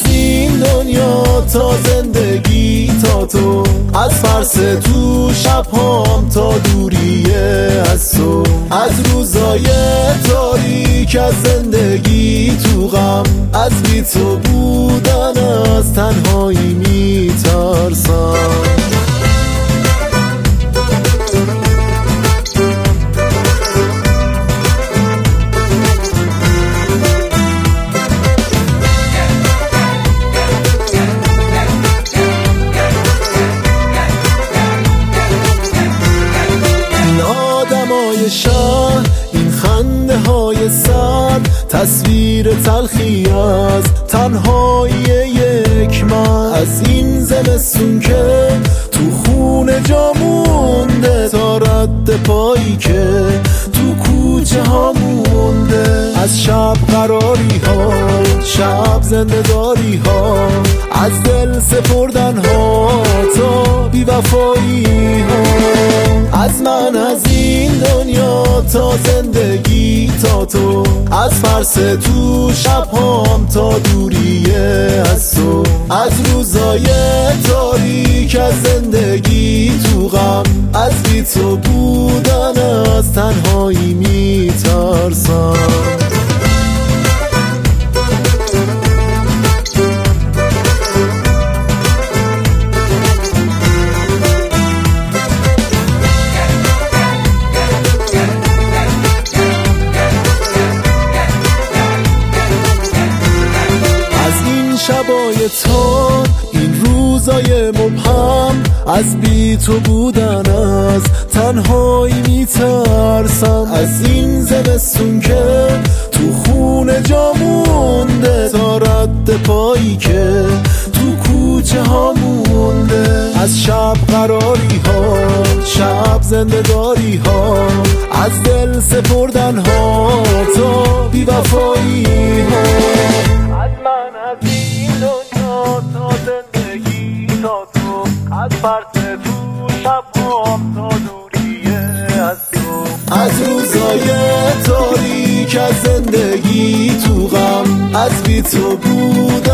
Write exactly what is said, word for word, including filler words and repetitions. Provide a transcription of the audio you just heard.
این دنیا تا زندگی تا تو، از فرس تو شبهام تا دوریه از تو، از روزای تاریک از زندگی تو غم، از بی تو بودن از تنهایی میترسم. شهر این خنده های سر، تصویر تلخی از تنهایی یک من، از این زمستون که تو خونه جا مونده، تا رد پایی که تو کوچه ها مونده، از شب قراری ها، شب زنده داری ها، از دل سپردن ها تا بی وفایی ها، از من از این دنیا تا زندگی تا تو، از فرس تو شبهام تا دوریه از تو، از روزای تاریک از زندگی تو غم، از بی تو بودن از تنهایی میترسم. شبای تار این روزای مبهم، از بی تو بودن از تنهایی میترسم، از این زمستون که تو خونه جا مونده، تا رد پایی که تو کوچه ها مونده، از شب قراری ها، شب زنده داری ها، از دل سپردن ها تا بی وفایی ها، از من از این دنیا تا زندگی تا تو، از فرس تو شبهام تا دوریه از تو، از روزای تاریک از زندگی تو غم، از بی تو بودن